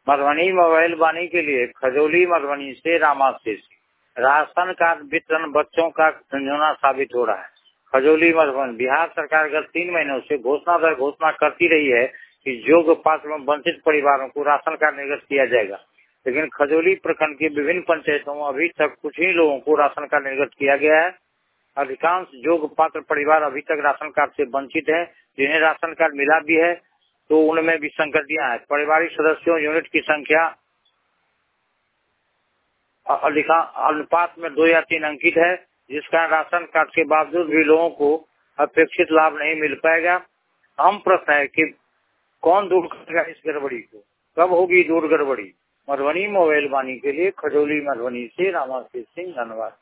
Madhubani mobile वाणी के लिए खजौली मधुबनी से रामाशीष। राशन कार्ड वितरण बच्चों का झंझोना साबित हो रहा है। खजौली मधुबनी। बिहार सरकार गत 3 महीनों से घोषणा दर घोषणा करती रही है कि योग्य पात्र एवं वंचित परिवारों को राशन कार्ड निर्गत किया जाएगा, लेकिन खजौली प्रखंड के विभिन्न पंचायतों में अभी तक कुछ ही लोगों को राशन कार्ड निर्गत किया गया है। अधिकांश योग्य पात्र परिवार अभी तक राशन कार्ड से वंचित है। जिन्हें राशन कार्ड मिला भी है तो उनमें भी संगतियां हैं। पारिवारिक सदस्यों यूनिट की संख्या अनुपात में 2 या 3 अंकित है, जिस कारण राशन कार्ड के बावजूद भी लोगों को अपेक्षित लाभ नहीं मिल पाएगा। अहम प्रश्न है कि कौन दूर करेगा इस गड़बड़ी को, कब होगी दूर गड़बड़ी। मधुबनी मोबाइल वाणी के लिए खजौली मधुबनी से रामाशीष सिंह, धन्यवाद।